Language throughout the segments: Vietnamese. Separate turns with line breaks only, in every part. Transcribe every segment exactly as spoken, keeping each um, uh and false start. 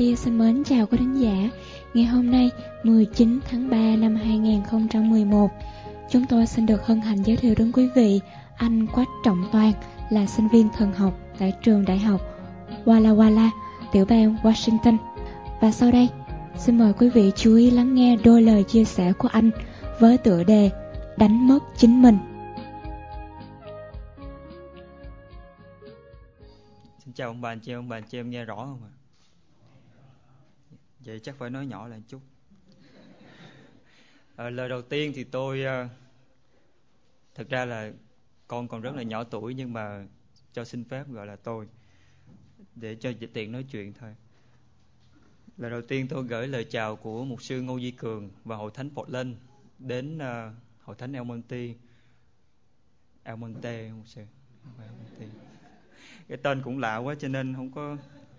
Chia xin mến chào quý thính giả. Ngày hôm nay mười chín tháng ba năm hai nghìn không trăm mười một, chúng tôi xin được hân hạnh giới thiệu đến quý vị anh Quách Trọng Toàn, là sinh viên thần học tại trường đại học Walla Walla, tiểu bang Washington. Và sau đây, xin mời quý vị chú ý lắng nghe đôi lời chia sẻ của anh với tựa đề Đánh mất chính mình.
Xin chào ông bà anh chị em, ông bà anh chị em nghe rõ không ạ? Vậy chắc phải nói nhỏ lại một chút. À, lời đầu tiên thì tôi uh, thực ra là con còn rất là nhỏ tuổi, nhưng mà cho xin phép gọi là tôi để cho tiện nói chuyện thôi. Lời đầu tiên tôi gửi lời chào của mục sư Ngô Duy Cường và hội thánh Portland đến uh, hội thánh El Monte. El Monte mục sư. El Monte. Cái tên cũng lạ quá cho nên không có.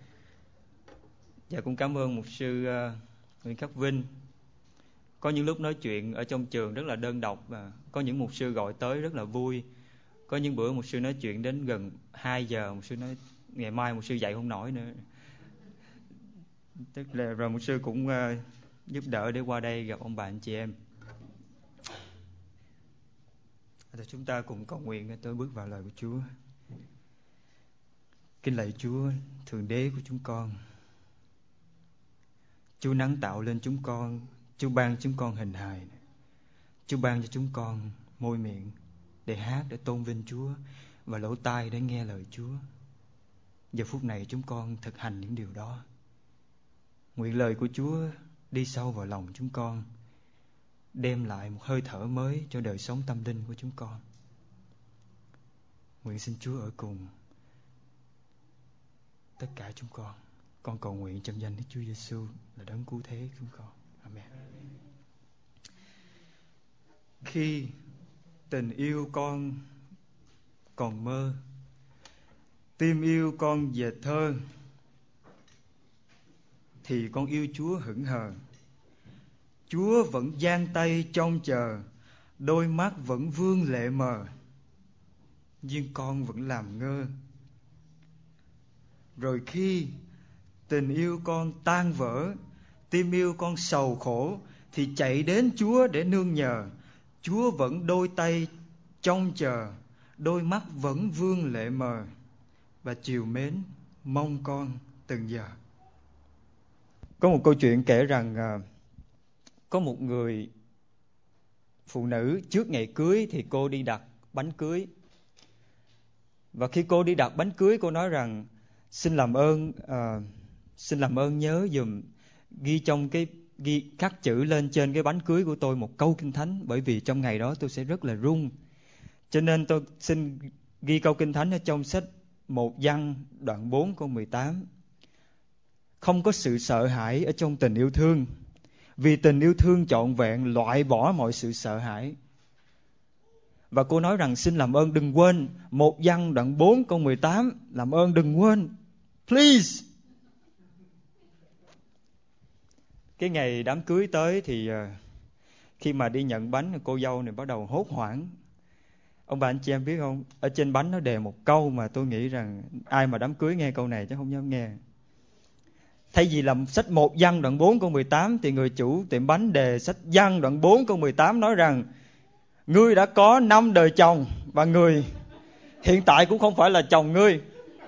Và cũng cảm ơn mục sư uh, Nguyễn Khắc Vinh. Có những lúc nói chuyện ở trong trường rất là đơn độc, và có những mục sư gọi tới rất là vui. Có những bữa mục sư nói chuyện đến gần hai giờ, mục sư nói ngày mai mục sư dậy không nổi nữa. Tức là rồi mục sư cũng uh, giúp đỡ để qua đây gặp ông bà anh chị em. Thì chúng ta cùng cầu nguyện tôi bước vào lời của Chúa. Kính lạy Chúa, Thượng Đế của chúng con, Chúa nắng tạo lên chúng con, Chúa ban chúng con hình hài, Chúa ban cho chúng con môi miệng để hát, để tôn vinh Chúa, và lỗ tai để nghe lời Chúa. Giờ phút này chúng con thực hành những điều đó. Nguyện lời của Chúa đi sâu vào lòng chúng con, đem lại một hơi thở mới cho đời sống tâm linh của chúng con. Nguyện xin Chúa ở cùng tất cả chúng con. Con cầu nguyện trong danh Đức Chúa Giêsu là đấng cứu thế chúng con. Amen. Khi tình yêu con còn mơ, tim yêu con dệt thơ, thì con yêu Chúa hững hờ. Chúa vẫn giang tay trông chờ, đôi mắt vẫn vương lệ mờ, nhưng con vẫn làm ngơ. Rồi khi tình yêu con tan vỡ, tim yêu con sầu khổ, thì chạy đến Chúa để nương nhờ. Chúa vẫn đôi tay trông chờ, đôi mắt vẫn vương lệ mờ, và chiều mến mong con từng giờ. Có một câu chuyện kể rằng à, có một người phụ nữ trước ngày cưới thì cô đi đặt bánh cưới. Và khi cô đi đặt bánh cưới, cô nói rằng xin làm ơn à, xin làm ơn nhớ dùm ghi trong cái ghi khắc chữ lên trên cái bánh cưới của tôi một câu Kinh Thánh, bởi vì trong ngày đó tôi sẽ rất là run. Cho nên tôi xin ghi câu Kinh Thánh ở trong sách một Giăng đoạn bốn câu mười tám. Không có sự sợ hãi ở trong tình yêu thương, vì tình yêu thương trọn vẹn loại bỏ mọi sự sợ hãi. Và cô nói rằng xin làm ơn đừng quên một Giăng đoạn bốn câu mười tám, làm ơn đừng quên, please. Cái ngày đám cưới tới thì khi mà đi nhận bánh, cô dâu này bắt đầu hốt hoảng. Ông bà anh chị em biết không, ở trên bánh nó đề một câu mà tôi nghĩ rằng ai mà đám cưới nghe câu này chắc không dám nghe. Thay vì làm sách một Giăng đoạn bốn câu mười tám, thì người chủ tiệm bánh đề sách Giăng đoạn bốn câu mười tám, nói rằng ngươi đã có năm đời chồng, và người hiện tại cũng không phải là chồng ngươi.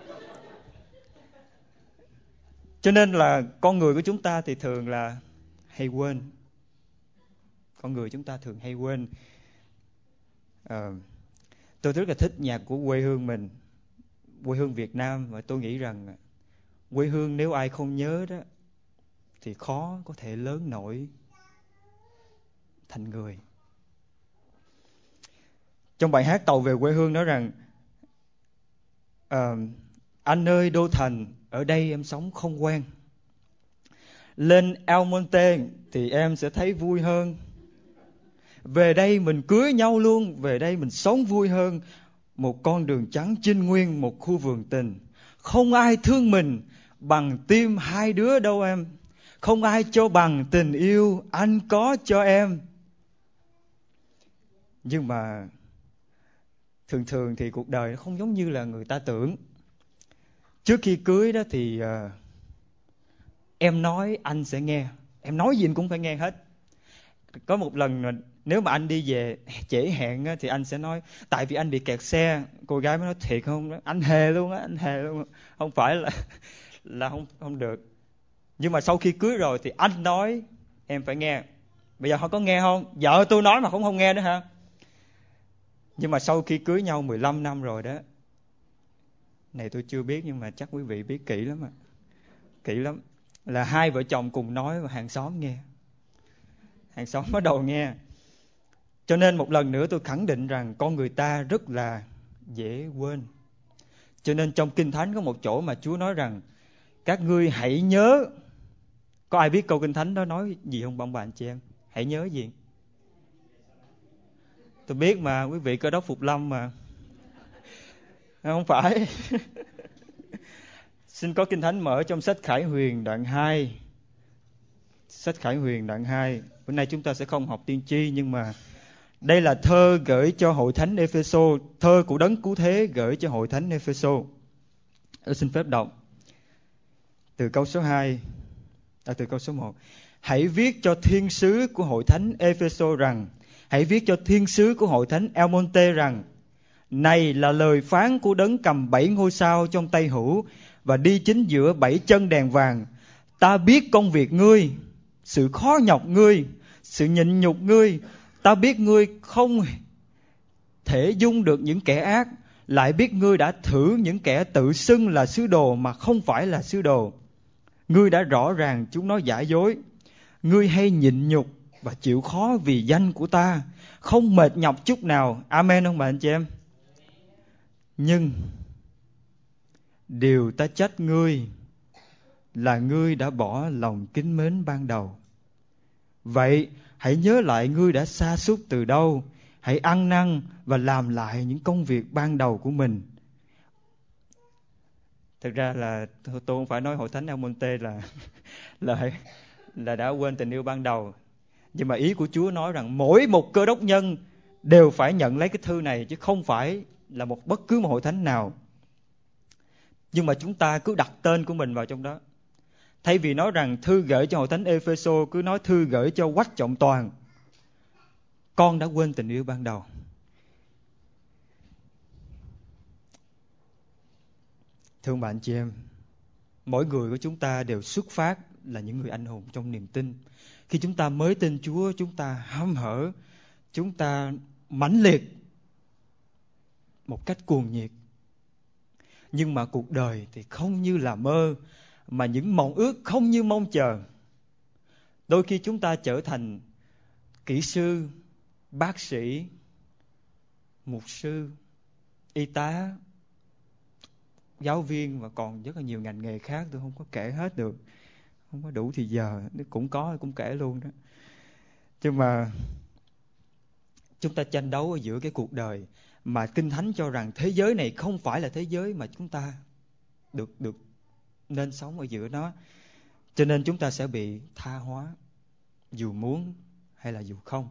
Cho nên là con người của chúng ta thì thường là hay quên. Con người chúng ta thường hay quên. À, tôi rất là thích nhạc của quê hương mình, quê hương Việt Nam, và tôi nghĩ rằng quê hương nếu ai không nhớ đó thì khó có thể lớn nổi thành người. Trong bài hát Tàu về quê hương nói rằng à, anh ơi đô thành, ở đây em sống không quen. Lên El Monte thì em sẽ thấy vui hơn. Về đây mình cưới nhau luôn, về đây mình sống vui hơn. Một con đường trắng chinh nguyên, một khu vườn tình. Không ai thương mình bằng tim hai đứa đâu em. Không ai cho bằng tình yêu anh có cho em. Nhưng mà thường thường thì cuộc đời nó không giống như là người ta tưởng. Trước khi cưới đó thì uh, em nói anh sẽ nghe, em nói gì anh cũng phải nghe hết. Có một lần nếu mà anh đi về trễ hẹn á, thì anh sẽ nói tại vì anh bị kẹt xe. Cô gái mới nói thiệt không? Anh hề luôn á, anh hề luôn. Không phải là là không không được. Nhưng mà sau khi cưới rồi thì anh nói em phải nghe. Bây giờ họ có nghe không? Vợ tôi nói mà cũng không nghe nữa hả? Nhưng mà sau khi cưới nhau mười lăm năm rồi đó, này tôi chưa biết nhưng mà chắc quý vị biết kỹ lắm ạ. Kỹ lắm. Là hai vợ chồng cùng nói và hàng xóm nghe. Hàng xóm bắt đầu nghe. Cho nên một lần nữa tôi khẳng định rằng con người ta rất là dễ quên. Cho nên trong Kinh Thánh có một chỗ mà Chúa nói rằng các ngươi hãy nhớ. Có ai biết câu Kinh Thánh đó nói gì không ông bà anh chị em? Hãy nhớ gì? Tôi biết mà, quý vị Cơ Đốc Phục Lâm mà. Không phải. Xin có Kinh Thánh mở trong sách Khải Huyền đoạn hai. Sách Khải Huyền đoạn hai. Bữa nay chúng ta sẽ không học tiên tri, nhưng mà đây là thơ gửi cho hội thánh Ê-phê-sô, thơ của Đấng Cứu Thế gửi cho hội thánh Ê-phê-sô. Tôi xin phép đọc từ câu số hai, à, từ câu số một. Hãy viết cho thiên sứ của hội thánh Ê-phê-sô rằng, hãy viết cho thiên sứ của hội thánh El-môn-tê rằng, này là lời phán của Đấng cầm bảy ngôi sao trong tay hữu và đi chính giữa bảy chân đèn vàng. Ta biết công việc ngươi, sự khó nhọc ngươi, sự nhịn nhục ngươi. Ta biết ngươi không thể dung được những kẻ ác, lại biết ngươi đã thử những kẻ tự xưng là sứ đồ mà không phải là sứ đồ. Ngươi đã rõ ràng chúng nó giả dối. Ngươi hay nhịn nhục và chịu khó vì danh của ta, không mệt nhọc chút nào. Amen không bạn chị em? Nhưng điều ta trách ngươi là ngươi đã bỏ lòng kính mến ban đầu. Vậy hãy nhớ lại ngươi đã sa sút từ đâu, hãy ăn năn và làm lại những công việc ban đầu của mình. Thực ra là tôi không phải nói hội thánh El-môn-tê là là là đã quên tình yêu ban đầu, nhưng mà ý của Chúa nói rằng mỗi một cơ đốc nhân đều phải nhận lấy cái thư này, chứ không phải là một bất cứ một hội thánh nào. Nhưng mà chúng ta cứ đặt tên của mình vào trong đó. Thay vì nói rằng thư gửi cho hội thánh Ê-phê-sô, cứ nói thư gửi cho Quách Trọng Toàn. Con đã quên tình yêu ban đầu. Thưa bạn chị em, mỗi người của chúng ta đều xuất phát là những người anh hùng trong niềm tin. Khi chúng ta mới tin Chúa, chúng ta hăm hở, chúng ta mãnh liệt một cách cuồng nhiệt. Nhưng mà cuộc đời thì không như là mơ, mà những mộng ước không như mong chờ. Đôi khi chúng ta trở thành kỹ sư, bác sĩ, mục sư, y tá, giáo viên và còn rất là nhiều ngành nghề khác tôi không có kể hết được. Không có đủ thì giờ, cũng có cũng kể luôn đó. Nhưng mà chúng ta tranh đấu ở giữa cái cuộc đời mà Kinh Thánh cho rằng thế giới này không phải là thế giới mà chúng ta được được nên sống ở giữa nó. Cho nên chúng ta sẽ bị tha hóa, dù muốn hay là dù không.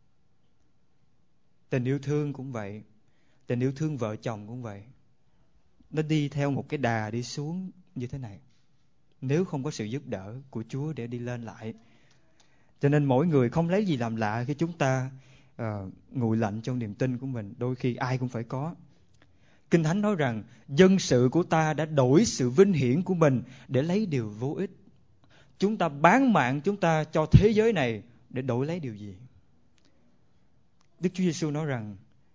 Tình yêu thương cũng vậy. Tình yêu thương vợ chồng cũng vậy. Nó đi theo một cái đà đi xuống như thế này, nếu không có sự giúp đỡ của Chúa để đi lên lại. Cho nên mỗi người không lấy gì làm lạ khi chúng ta uh, nguội lạnh trong niềm tin của mình. Đôi khi ai cũng phải có. Kinh Thánh nói rằng dân sự của ta đã đổi sự vinh hiển của mình để lấy điều vô ích. Chúng ta bán mạng chúng ta cho thế giới này để đổi lấy điều gì? Đức Chúa Giêsu nói rằng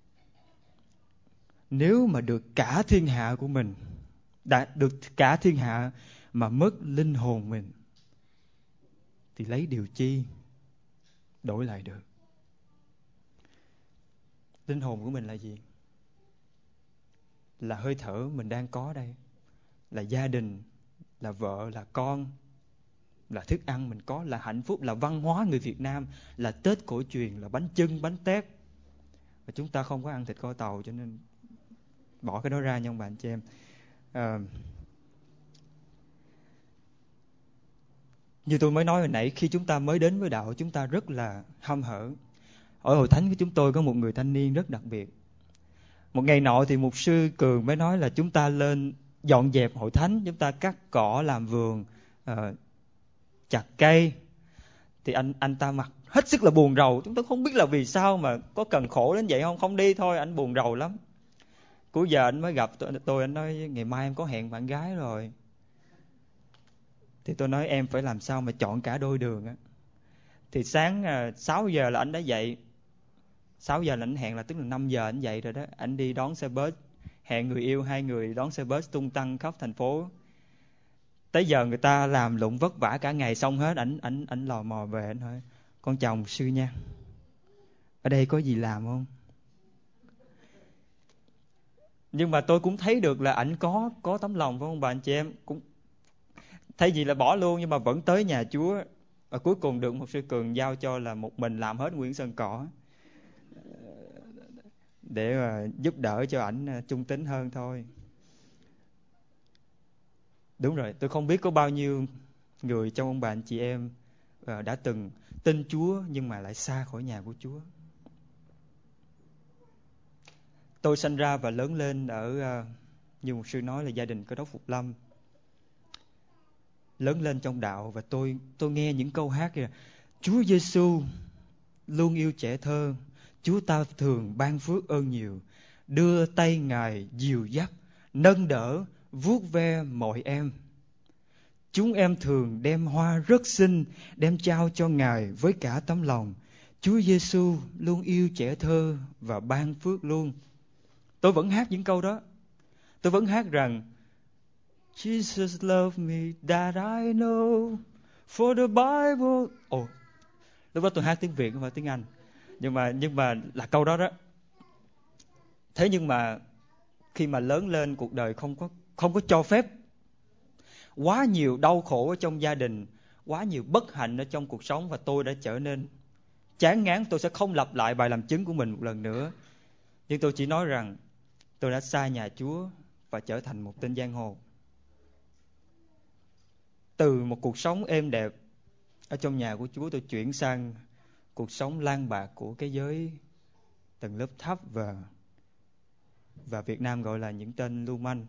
nếu mà được cả thiên hạ của mình, đã được cả thiên hạ mà mất linh hồn mình, thì lấy điều chi đổi lại được? Linh hồn của mình là gì? Là hơi thở mình đang có đây, là gia đình, là vợ, là con, là thức ăn mình có, là hạnh phúc, là văn hóa người Việt Nam, là Tết cổ truyền, là bánh chưng, bánh tét. Và chúng ta không có ăn thịt kho tàu, cho nên bỏ cái đó ra nha ông bạn chị em. À, như tôi mới nói hồi nãy, khi chúng ta mới đến với đạo, chúng ta rất là hăm hở. Ở hội thánh của chúng tôi có một người thanh niên rất đặc biệt. Một ngày nọ thì mục sư Cường mới nói là chúng ta lên dọn dẹp hội thánh, chúng ta cắt cỏ làm vườn, uh, chặt cây. Thì anh anh ta mặt hết sức là buồn rầu. Chúng tôi không biết là vì sao mà có cần khổ đến vậy không. Không đi thôi, anh buồn rầu lắm. Cuối giờ anh mới gặp tôi, tôi anh nói ngày mai em có hẹn bạn gái rồi. Thì tôi nói em phải làm sao mà chọn cả đôi đường á. Thì sáng sáu giờ là anh đã dậy. Sáu giờ là anh hẹn, là tức là năm giờ anh dậy rồi đó. Anh đi đón xe bus, hẹn người yêu, hai người đón xe bus tung tăng khắp thành phố. Tới giờ người ta làm lụng vất vả cả ngày xong hết, ảnh ảnh ảnh lò mò về, ảnh hỏi con chào mục sư nha, ở đây có gì làm không? Nhưng mà tôi cũng thấy được là ảnh có có tấm lòng, phải không bà anh chị em? Cũng thay vì là bỏ luôn nhưng mà vẫn tới nhà Chúa. Và cuối cùng được mục sư Cường giao cho là một mình làm hết nguyên sân cỏ để mà giúp đỡ cho ảnh trung tín hơn thôi. Đúng rồi, tôi không biết có bao nhiêu người trong ông bà anh chị em đã từng tin Chúa nhưng mà lại xa khỏi nhà của Chúa. Tôi sinh ra và lớn lên ở, như một sư nói, là gia đình Cơ Đốc Phục Lâm. Lớn lên trong đạo và tôi tôi nghe những câu hát kìa: Chúa Giêsu luôn yêu trẻ thơ, Chúa ta thường ban phước ơn nhiều, đưa tay Ngài dìu dắt, nâng đỡ, vuốt ve mọi em. Chúng em thường đem hoa rất xinh đem trao cho Ngài với cả tấm lòng. Chúa Giêsu luôn yêu trẻ thơ và ban phước luôn. Tôi vẫn hát những câu đó. Tôi vẫn hát rằng Jesus loved me that I know, for the Bible. Ồ, oh, lúc đó tôi hát tiếng Việt không phải tiếng Anh. Nhưng mà nhưng mà là câu đó đó. Thế nhưng mà khi mà lớn lên, cuộc đời không có không có cho phép quá nhiều đau khổ ở trong gia đình, quá nhiều bất hạnh ở trong cuộc sống, và tôi đã trở nên chán ngán. Tôi sẽ không lặp lại bài làm chứng của mình một lần nữa, nhưng tôi chỉ nói rằng tôi đã xa nhà Chúa và trở thành một tên giang hồ. Từ một cuộc sống êm đẹp ở trong nhà của Chúa, tôi chuyển sang cuộc sống lang bạc của cái giới tầng lớp thấp và và Việt Nam gọi là những tên lưu manh.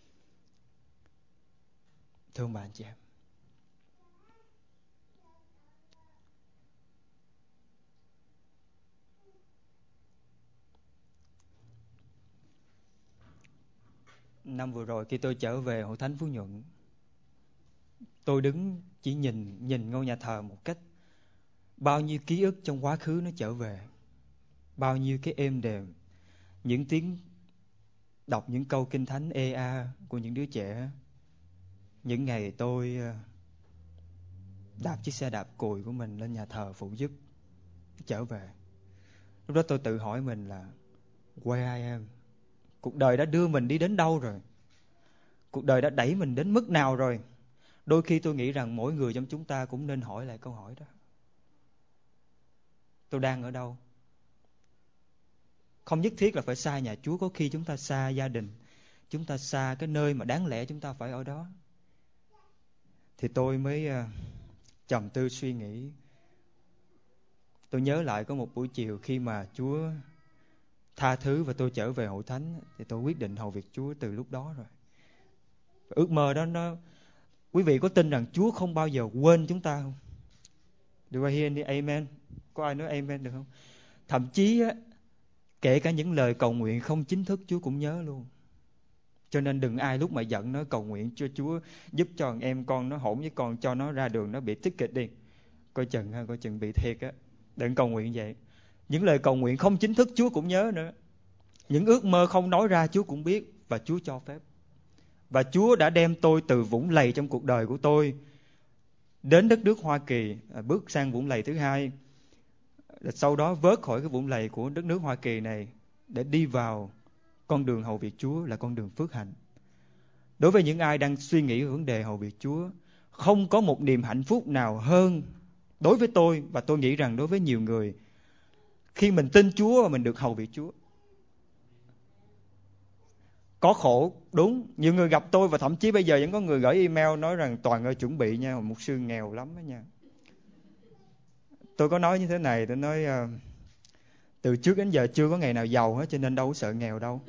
Thưa ông bà anh chị em, năm vừa rồi khi tôi trở về Hội Thánh Phú Nhuận, tôi đứng chỉ nhìn nhìn ngôi nhà thờ một cách, bao nhiêu ký ức trong quá khứ nó trở về, bao nhiêu cái êm đềm, những tiếng đọc những câu kinh thánh ê a của những đứa trẻ, những ngày tôi đạp chiếc xe đạp cùi của mình lên nhà thờ phụ giúp trở về. Lúc đó tôi tự hỏi mình là where I am. Cuộc đời đã đưa mình đi đến đâu rồi? Cuộc đời đã đẩy mình đến mức nào rồi? Đôi khi tôi nghĩ rằng mỗi người trong chúng ta cũng nên hỏi lại câu hỏi đó. Tôi đang ở đâu? Không nhất thiết là phải xa nhà Chúa. Có khi chúng ta xa gia đình, chúng ta xa cái nơi mà đáng lẽ chúng ta phải ở đó. Thì tôi mới uh, trầm tư suy nghĩ. Tôi nhớ lại có một buổi chiều khi mà Chúa tha thứ và tôi trở về hội thánh, thì tôi quyết định hầu việc Chúa từ lúc đó rồi. Ước mơ đó nó, quý vị có tin rằng Chúa không bao giờ quên chúng ta không? Do I hear any amen? Có ai nói amen được không? Thậm chí á, kể cả những lời cầu nguyện không chính thức Chúa cũng nhớ luôn. Cho nên đừng ai lúc mà giận nói cầu nguyện cho Chúa giúp cho em con nó hỗn với con, cho nó ra đường nó bị ticket đi. Coi chừng ha, coi chừng bị thiệt á. Đừng cầu nguyện vậy. Những lời cầu nguyện không chính thức Chúa cũng nhớ nữa. Những ước mơ không nói ra Chúa cũng biết và Chúa cho phép. Và Chúa đã đem tôi từ vũng lầy trong cuộc đời của tôi đến đất nước Hoa Kỳ, bước sang vũng lầy thứ hai. Sau đó vớt khỏi cái vũng lầy của đất nước Hoa Kỳ này để đi vào con đường hầu việc Chúa, là con đường phước hạnh. Đối với những ai đang suy nghĩ về vấn đề hầu việc Chúa, không có một niềm hạnh phúc nào hơn đối với tôi, và tôi nghĩ rằng đối với nhiều người, khi mình tin Chúa và mình được hầu việc Chúa. Có khổ, đúng. Nhiều người gặp tôi và thậm chí bây giờ vẫn có người gửi email nói rằng Toàn ơi chuẩn bị nha, mục sư nghèo lắm đó nha. Tôi có nói như thế này, tôi nói uh, từ trước đến giờ chưa có ngày nào giàu hết, cho nên đâu có sợ nghèo đâu.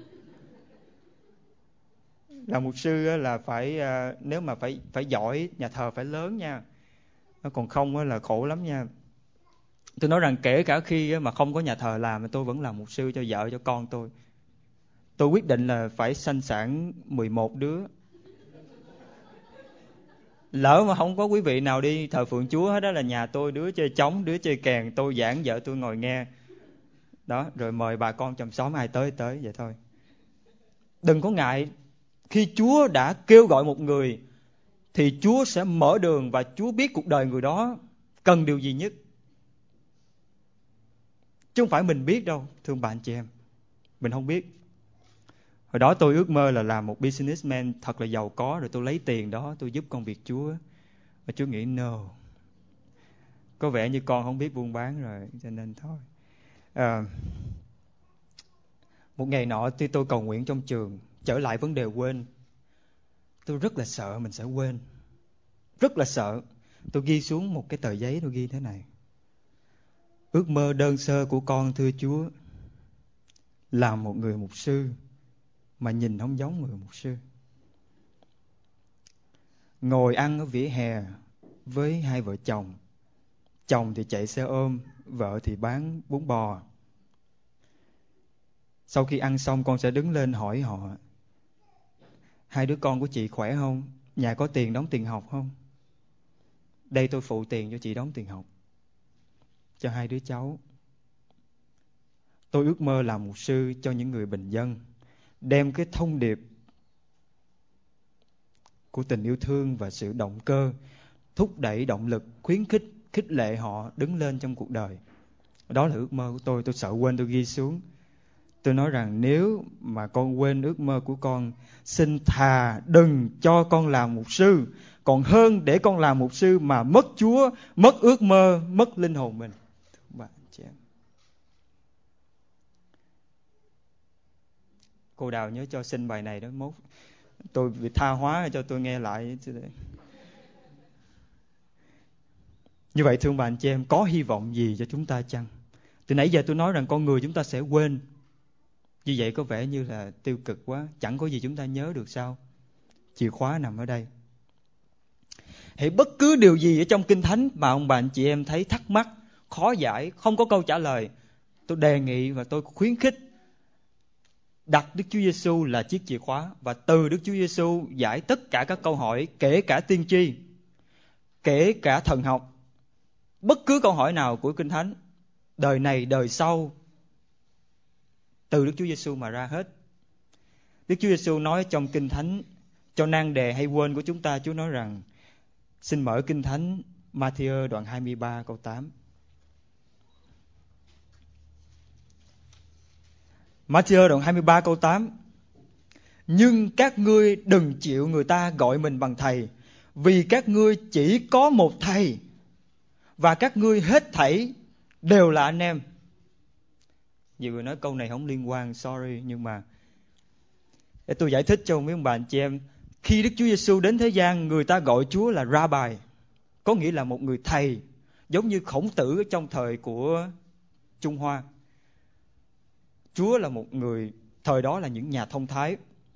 Là mục sư là phải, uh, nếu mà phải phải giỏi, nhà thờ phải lớn nha. Nó còn không là khổ lắm nha. Tôi nói rằng kể cả khi mà không có nhà thờ làm, tôi vẫn làm mục sư cho vợ cho con tôi. Tôi quyết định là phải sanh sản mười một đứa. Lỡ mà không có quý vị nào đi thờ phượng Chúa hết đó, là nhà tôi đứa chơi trống, đứa chơi kèn, tôi giảng, vợ tôi ngồi nghe. Đó, rồi mời bà con chòm xóm ai tới tới vậy thôi. Đừng có ngại, khi Chúa đã kêu gọi một người thì Chúa sẽ mở đường, và Chúa biết cuộc đời người đó cần điều gì nhất. Chứ không phải mình biết đâu, thưa bạn chị em. Mình không biết. Hồi đó tôi ước mơ là làm một businessman thật là giàu có, rồi tôi lấy tiền đó tôi giúp công việc Chúa. Và Chúa nghĩ no, có vẻ như con không biết buôn bán rồi, cho nên thôi. À, một ngày nọ khi tôi cầu nguyện trong trường, trở lại vấn đề quên. Tôi rất là sợ mình sẽ quên. Rất là sợ. Tôi ghi xuống một cái tờ giấy, tôi ghi thế này: ước mơ đơn sơ của con thưa Chúa, làm một người mục sư mà nhìn không giống người mục sư. Ngồi ăn ở vỉa hè với hai vợ chồng. Chồng thì chạy xe ôm, vợ thì bán bún bò. Sau khi ăn xong, con sẽ đứng lên hỏi họ: hai đứa con của chị khỏe không? Nhà có tiền đóng tiền học không? Đây tôi phụ tiền cho chị đóng tiền học cho hai đứa cháu. Tôi ước mơ làm mục sư cho những người bình dân, đem cái thông điệp của tình yêu thương và sự động cơ, thúc đẩy động lực, khuyến khích, khích lệ họ đứng lên trong cuộc đời. Đó là ước mơ của tôi. Tôi sợ quên, tôi ghi xuống. Tôi nói rằng nếu mà con quên ước mơ của con, xin thà đừng cho con làm mục sư, còn hơn để con làm mục sư mà mất Chúa, mất ước mơ, mất linh hồn mình. Bạn chị em. Cô Đào nhớ cho xin bài này đó, mốt tôi bị tha hóa cho tôi nghe lại. Như vậy thưa bạn chị em, có hy vọng gì cho chúng ta chăng? Từ nãy giờ tôi nói rằng con người chúng ta sẽ quên. Như vậy có vẻ như là tiêu cực quá, chẳng có gì chúng ta nhớ được sao? Chìa khóa nằm ở đây. Hãy bất cứ điều gì ở trong Kinh Thánh mà ông bà anh chị em thấy thắc mắc, khó giải, không có câu trả lời, tôi đề nghị và tôi khuyến khích đặt Đức Chúa Giêsu là chiếc chìa khóa, và từ Đức Chúa Giêsu giải tất cả các câu hỏi, kể cả tiên tri, kể cả thần học, bất cứ câu hỏi nào của Kinh Thánh, đời này đời sau, từ Đức Chúa Giêsu mà ra hết. Đức Chúa Giêsu nói trong Kinh Thánh, cho nan đề hay quên của chúng ta, Chúa nói rằng, xin mở Kinh Thánh Ma-thi-ơ đoạn hai mươi ba câu tám. Ma-thi-ơ đoạn hai mươi ba câu tám. Nhưng các ngươi đừng chịu người ta gọi mình bằng thầy, vì các ngươi chỉ có một thầy, và các ngươi hết thảy đều là anh em. Nhiều người nói câu này không liên quan, sorry, nhưng mà để tôi giải thích cho mấy ông bà anh chị em. Khi Đức Chúa Giêsu đến thế gian, người ta gọi Chúa là Rabbi, có nghĩa là một người thầy, giống như Khổng Tử trong thời của Trung Hoa. Chúa là một người, thời đó là những nhà thông thái.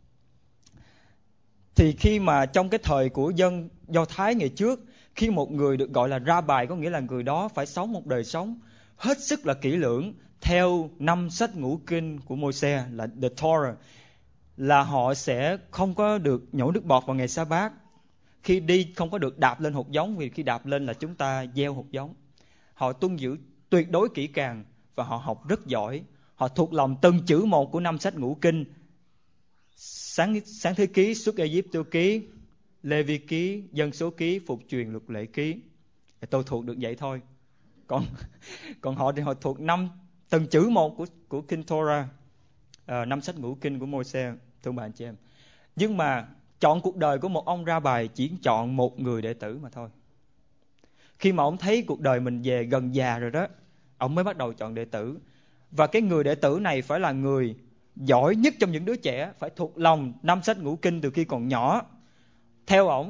Thì khi mà trong cái thời của dân Do Thái ngày trước, khi một người được gọi là Rabbi, có nghĩa là người đó phải sống một đời sống hết sức là kỹ lưỡng theo năm sách ngũ kinh của Môi-se, là The Torah, là họ sẽ không có được nhổ nước bọt vào ngày Sa-bát. Khi đi không có được đạp lên hột giống, vì khi đạp lên là chúng ta gieo hột giống. Họ tuân giữ tuyệt đối kỹ càng và họ học rất giỏi. Họ thuộc lòng từng chữ một của năm sách ngũ kinh: Sáng, sáng thế ký, Xuất Ai-cập ký, Lê-vi ký, Dân số ký, Phục truyền, Luật lệ ký. Tôi thuộc được vậy thôi. Còn còn họ thì họ thuộc năm từng chữ một của của kinh Torah, à, năm sách ngũ kinh của Môi-se, thưa bạn chị em. Nhưng mà chọn cuộc đời của một ông Ra-bài chỉ chọn một người đệ tử mà thôi. Khi mà ông thấy cuộc đời mình về gần già rồi đó, ông mới bắt đầu chọn đệ tử. Và cái người đệ tử này phải là người giỏi nhất trong những đứa trẻ, phải thuộc lòng năm sách ngũ kinh từ khi còn nhỏ, theo ổng.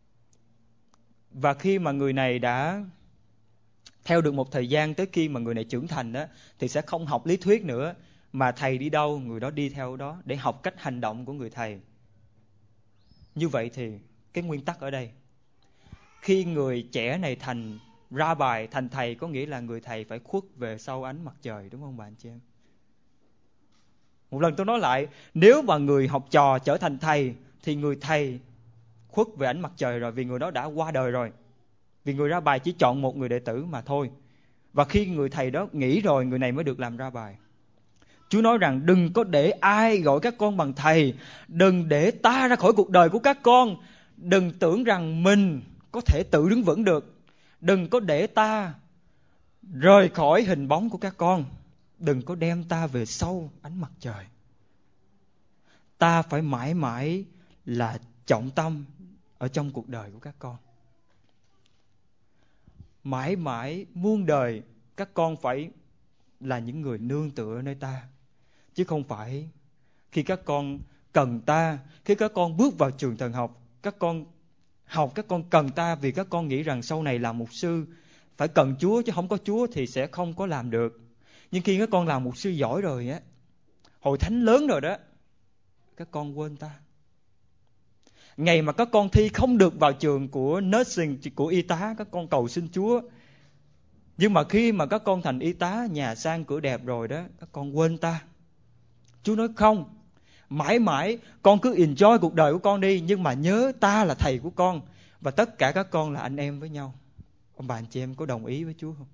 Và khi mà người này đã theo được một thời gian, tới khi mà người này trưởng thành đó, thì sẽ không học lý thuyết nữa, mà thầy đi đâu người đó đi theo đó, để học cách hành động của người thầy. Như vậy thì cái nguyên tắc ở đây, khi người trẻ này thành ra bài, thành thầy, có nghĩa là người thầy phải khuất về sau ánh mặt trời, đúng không bạn chị em? Một lần tôi nói lại, nếu mà người học trò trở thành thầy thì người thầy khuất về ánh mặt trời rồi, vì người đó đã qua đời rồi. Vì người ra bài chỉ chọn một người đệ tử mà thôi. Và khi người thầy đó nghỉ rồi, người này mới được làm ra bài. Chúa nói rằng đừng có để ai gọi các con bằng thầy, đừng để ta ra khỏi cuộc đời của các con, đừng tưởng rằng mình có thể tự đứng vững được, đừng có để ta rời khỏi hình bóng của các con, đừng có đem ta về sau ánh mặt trời. Ta phải mãi mãi là trọng tâm ở trong cuộc đời của các con. Mãi mãi muôn đời các con phải là những người nương tựa nơi ta, chứ không phải khi các con cần ta, khi các con bước vào trường thần học, các con học các con cần ta vì các con nghĩ rằng sau này làm mục sư phải cần Chúa, chứ không có Chúa thì sẽ không có làm được. Nhưng khi các con làm mục sư giỏi rồi á, hội thánh lớn rồi đó, các con quên ta. Ngày mà các con thi không được vào trường của nursing, của y tá, các con cầu xin Chúa. Nhưng mà khi mà các con thành y tá, nhà sang cửa đẹp rồi đó, các con quên ta. Chúa nói không, mãi mãi con cứ enjoy cuộc đời của con đi, nhưng mà nhớ ta là thầy của con, và tất cả các con là anh em với nhau. Ông bà anh chị em có đồng ý với Chúa không?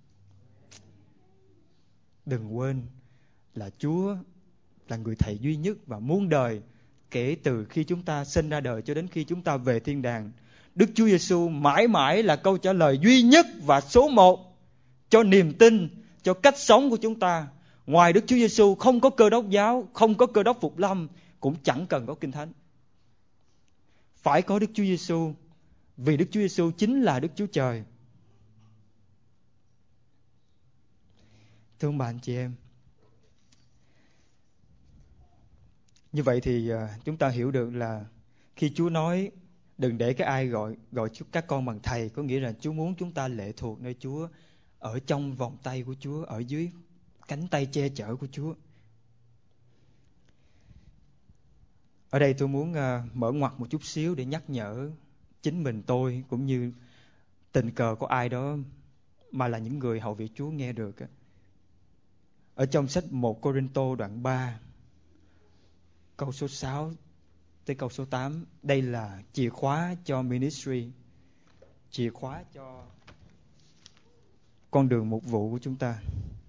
Đừng quên là Chúa là người thầy duy nhất và muôn đời, kể từ khi chúng ta sinh ra đời cho đến khi chúng ta về thiên đàng. Đức Chúa Giêsu mãi mãi là câu trả lời duy nhất và số một cho niềm tin, cho cách sống của chúng ta. Ngoài Đức Chúa Giêsu không có Cơ Đốc giáo, không có Cơ Đốc Phục Lâm, cũng chẳng cần có Kinh Thánh. Phải có Đức Chúa Giêsu, vì Đức Chúa Giêsu chính là Đức Chúa Trời. Thưa ông bà anh chị em, như vậy thì chúng ta hiểu được là khi Chúa nói đừng để cái ai gọi gọi các con bằng thầy, có nghĩa là Chúa muốn chúng ta lệ thuộc nơi Chúa, ở trong vòng tay của Chúa, ở dưới cánh tay che chở của Chúa. Ở đây tôi muốn uh, mở ngoặt một chút xíu để nhắc nhở chính mình tôi, cũng như tình cờ có ai đó mà là những người hầu việc Chúa nghe được. Ở trong sách một Cô-rinh-tô đoạn ba, câu số sáu tới câu số tám, đây là chìa khóa cho ministry, chìa khóa cho con đường mục vụ của chúng ta.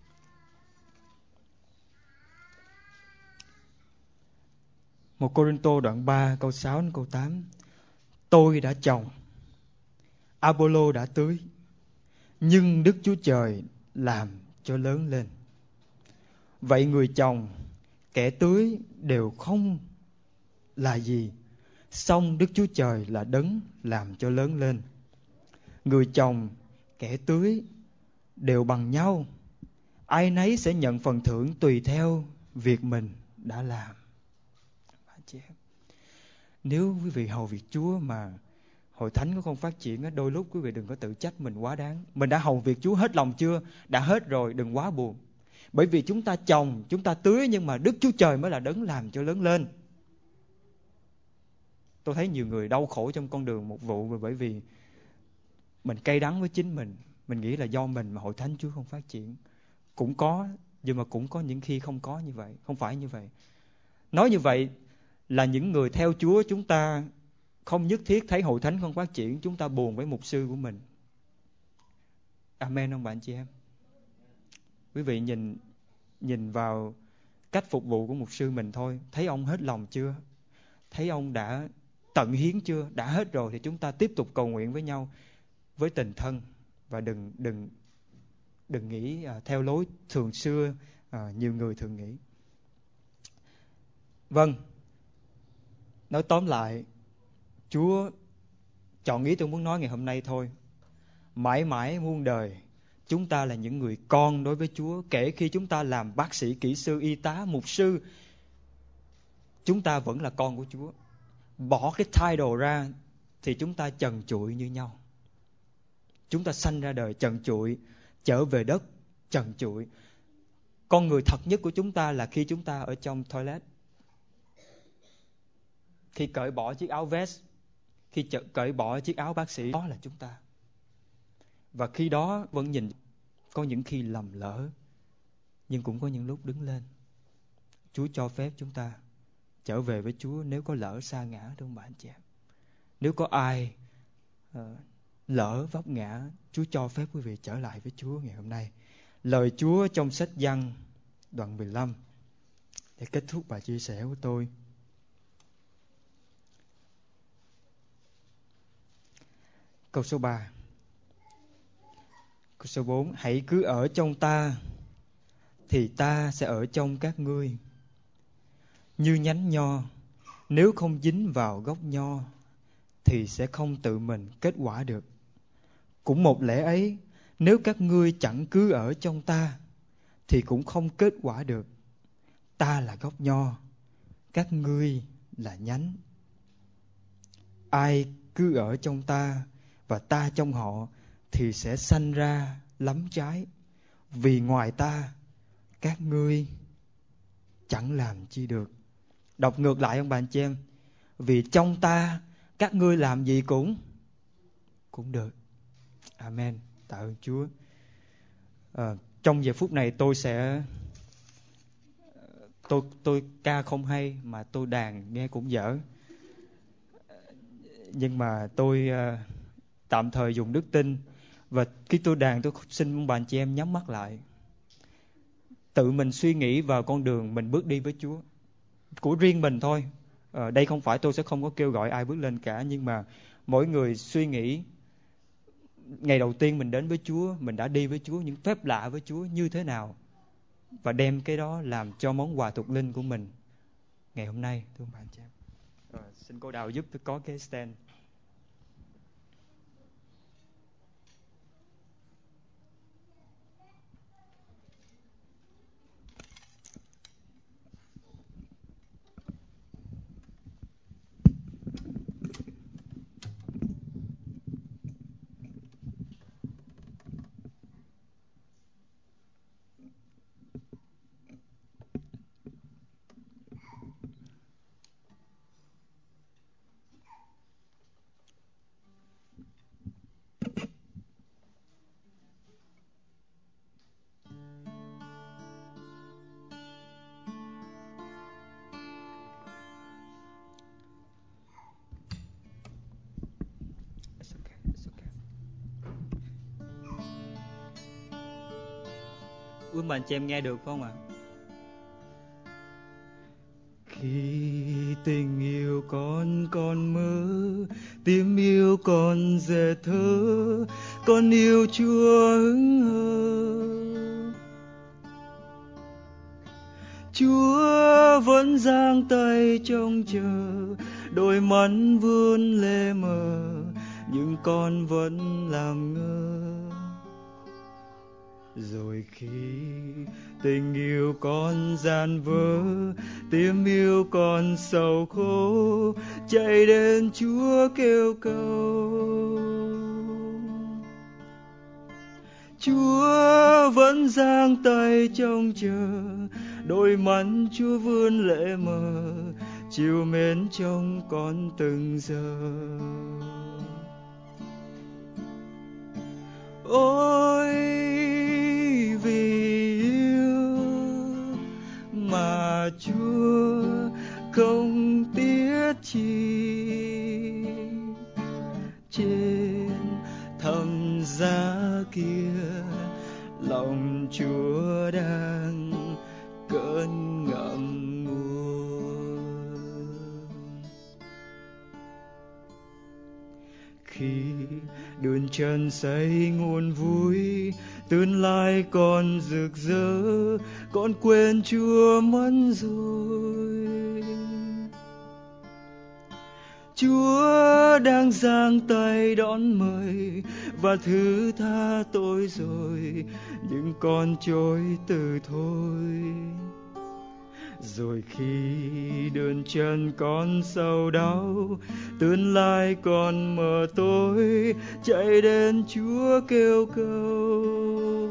một Cô-rinh-tô đoạn ba câu sáu đến câu tám. Tôi đã trồng, Apollo đã tưới, nhưng Đức Chúa Trời làm cho lớn lên. Vậy người trồng, kẻ tưới đều không là gì, song Đức Chúa Trời là đấng làm cho lớn lên. Người trồng, kẻ tưới đều bằng nhau, ai nấy sẽ nhận phần thưởng tùy theo việc mình đã làm. Nếu quý vị hầu việc Chúa mà hội thánh có không phát triển, đôi lúc quý vị đừng có tự trách mình quá đáng. Mình đã hầu việc Chúa hết lòng chưa? Đã hết rồi, đừng quá buồn. Bởi vì chúng ta trồng, chúng ta tưới, nhưng mà Đức Chúa Trời mới là đấng làm cho lớn lên. Tôi thấy nhiều người đau khổ trong con đường mục vụ bởi vì mình cay đắng với chính mình. Mình nghĩ là do mình mà hội thánh Chúa không phát triển. Cũng có, nhưng mà cũng có những khi không có như vậy. Không phải như vậy. Nói như vậy là những người theo Chúa, chúng ta không nhất thiết thấy hội thánh không phát triển, chúng ta buồn với mục sư của mình. Amen không bạn chị em? Quý vị nhìn nhìn vào cách phục vụ của mục sư mình thôi, thấy ông hết lòng chưa? Thấy ông đã tận hiến chưa? Đã hết rồi thì chúng ta tiếp tục cầu nguyện với nhau với tình thân, và đừng đừng đừng nghĩ à, theo lối thường xưa à, nhiều người thường nghĩ. Vâng, nói tóm lại, Chúa chọn ý tôi muốn nói ngày hôm nay thôi. Mãi mãi muôn đời, chúng ta là những người con đối với Chúa. Kể khi chúng ta làm bác sĩ, kỹ sư, y tá, mục sư, chúng ta vẫn là con của Chúa. Bỏ cái title ra thì chúng ta trần trụi như nhau. Chúng ta sanh ra đời trần trụi, trở về đất trần trụi. Con người thật nhất của chúng ta là khi chúng ta ở trong toilet, khi cởi bỏ chiếc áo vest, khi cởi bỏ chiếc áo bác sĩ, đó là chúng ta. Và khi đó vẫn nhìn, có những khi lầm lỡ, nhưng cũng có những lúc đứng lên. Chúa cho phép chúng ta trở về với Chúa nếu có lỡ sa ngã, đúng không bạn chị em? Nếu có ai uh, lỡ vấp ngã, Chúa cho phép quý vị trở lại với Chúa ngày hôm nay. Lời Chúa trong sách Giăng đoạn mười lăm để kết thúc bài chia sẻ của tôi. Câu số ba. Câu số bốn. Hãy cứ ở trong ta, thì ta sẽ ở trong các ngươi. Như nhánh nho, nếu không dính vào gốc nho, thì sẽ không tự mình kết quả được. Cũng một lẽ ấy, nếu các ngươi chẳng cứ ở trong ta, thì cũng không kết quả được. Ta là gốc nho, các ngươi là nhánh. Ai cứ ở trong ta và ta trong họ, thì sẽ sanh ra lắm trái. Vì ngoài ta, các ngươi chẳng làm chi được. Đọc ngược lại ông bà anh chị em. Vì trong ta, các ngươi làm gì cũng cũng được. Amen. Tạ ơn Chúa. À, trong giờ phút này tôi sẽ tôi tôi ca không hay mà tôi đàn nghe cũng dở. Nhưng mà tôi uh, tạm thời dùng đức tin, và khi tôi đàn tôi xin ông bà anh chị em nhắm mắt lại, tự mình suy nghĩ vào con đường mình bước đi với Chúa của riêng mình thôi. Ở đây không phải, tôi sẽ không có kêu gọi ai bước lên cả, nhưng mà mỗi người suy nghĩ ngày đầu tiên mình đến với Chúa, mình đã đi với Chúa, những phép lạ với Chúa như thế nào, và đem cái đó làm cho món quà thuộc linh của mình ngày hôm nay, thưa bạn chị em. Rồi, xin cô Đào giúp tôi có cái stand. It's okay, it's okay. Ước bạn chị em nghe được không ạ? Khi tình yêu con còn mơ, tim yêu con dè thơ, con yêu Chúa hững hờ. Chúa vẫn giang tay trông chờ, đôi mắt vươn lệ mờ, nhưng con vẫn làm ngơ. Rồi khi tình yêu con gian vỡ, tim yêu con sầu khổ, chạy đến Chúa kêu cầu. Chúa vẫn giang tay trông chờ, đôi mắt Chúa vươn lệ mờ, chiều mến trông con từng giờ. Ôi vì yêu mà Chúa không tiếc chi, trên thập giá kia lòng Chúa đang cơn ngậm ngùi. Khi đường chân xây nguồn vui, tương lai còn rực rỡ, con quên Chúa mất rồi. Chúa đang giang tay đón mời và thứ tha tôi rồi, nhưng con chối từ thôi. Rồi khi đường chân con sầu đau, tương lai còn mờ tối, chạy đến Chúa kêu cầu.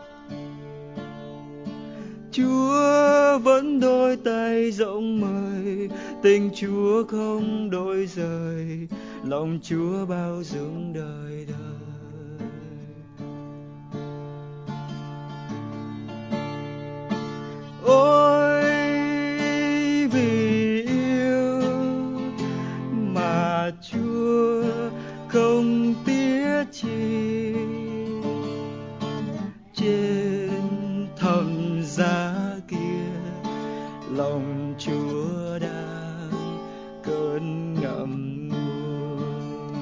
Chúa vẫn đôi tay rộng mời, tình Chúa không đổi rời, lòng Chúa bao dung đời đời. lòng Chúa đang cơn ngậm ngùi.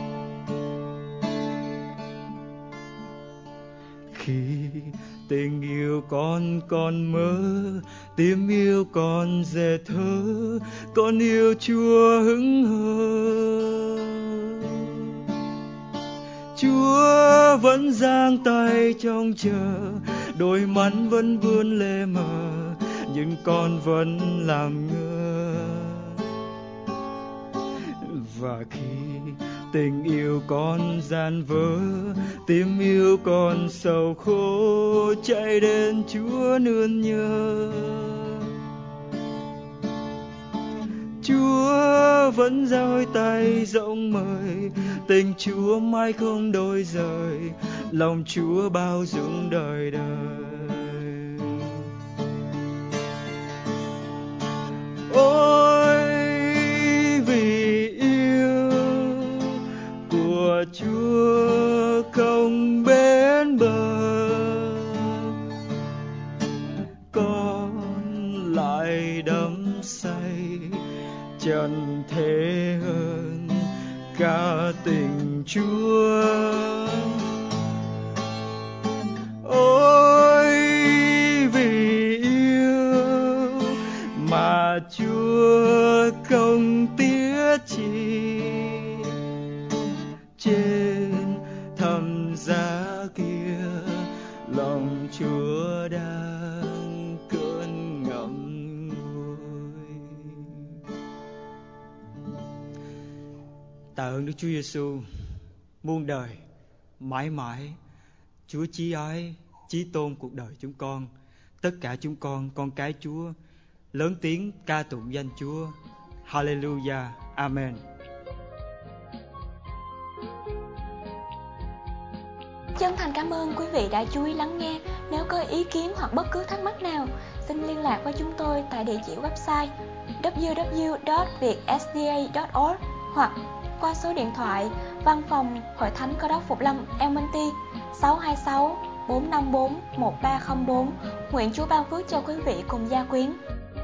Khi tình yêu con còn mơ, tim yêu con dè thơ, con yêu Chúa hững hờ. Chúa vẫn giang tay trong chờ, đôi mắt vẫn vươn lệ mờ, nhưng con vẫn làm ngơ. Và khi tình yêu con gian vỡ, tim yêu con sầu khổ, chạy đến Chúa nương nhớ. Chúa vẫn dõi tay rộng mời, tình Chúa mãi không đổi rời, lòng Chúa bao dung đời đời. Ôi vì yêu của Chúa không bến bờ, con lại đắm say chẳng thể hơn cả tình Chúa. Ôi vì yêu mà Chúa không tiếc chi, trên thập giá kia lòng Chúa đang cơn ngậm ngùi. Tạ ơn Đức Chúa Giêsu, muôn đời mãi mãi Chúa chí ái chí tôn cuộc đời chúng con. Tất cả chúng con con cái Chúa lớn tiếng ca tụng danh Chúa. Hallelujah, Amen.
Chân thành cảm ơn quý vị đã chú ý lắng nghe. Nếu có ý kiến hoặc bất cứ thắc mắc nào, xin liên lạc với chúng tôi tại địa chỉ website w w w chấm việt s d a chấm org hoặc qua số điện thoại văn phòng Hội Thánh Cơ Đốc Phục Lâm Elmonty sáu hai sáu bốn năm bốn một ba không bốn. Nguyện Chúa ban phước cho quý vị cùng gia quyến.